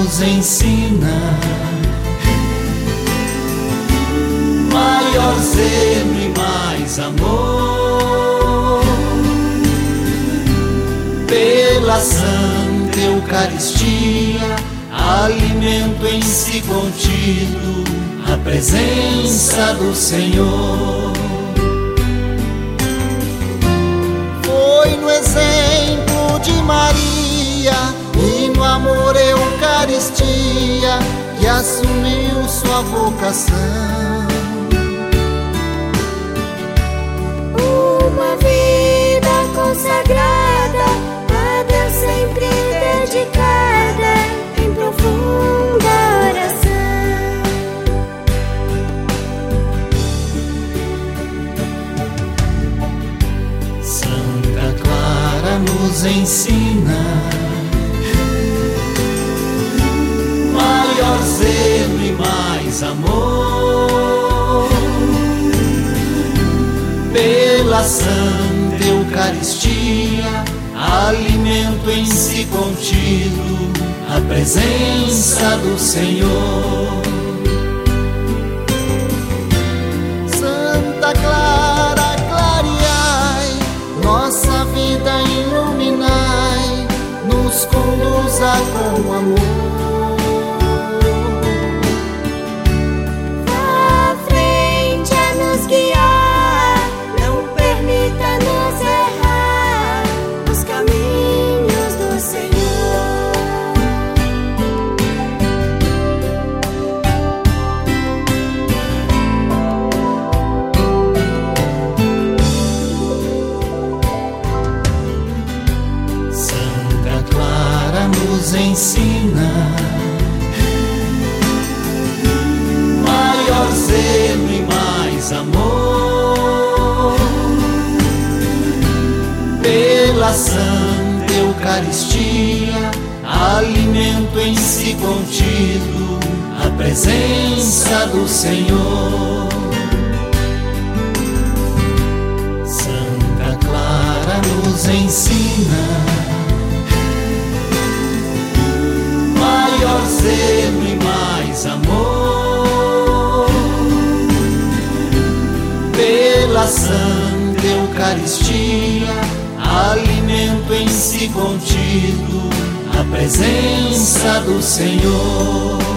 nos ensina. Maior zelo e mais amor pela Santa Eucaristia, alimento em si contido, a presença do Senhor. Foi no exemplo de Maria e no amor Eucaristia que assumiu sua vocação. Uma vida consagrada, a Deus sempre dedicada, em profunda oração. Santa Clara nos ensina. Maior zelo e mais amor pela Santa Eucaristia, alimento em si contido, a presença do Senhor. Santa Clara, clareai, nossa vida iluminai, nos conduza com amor. Vá à frente a nos guiar, não permita-nos errar os caminhos do Senhor. Santa Clara nos ensina. Maior zelo e mais amor pela Santa Eucaristia, alimento em si contido, a presença do Senhor. Santa Clara nos ensina. Maior zelo e mais amor pela Santa Eucaristia, alimento em si contido, a presença do Senhor.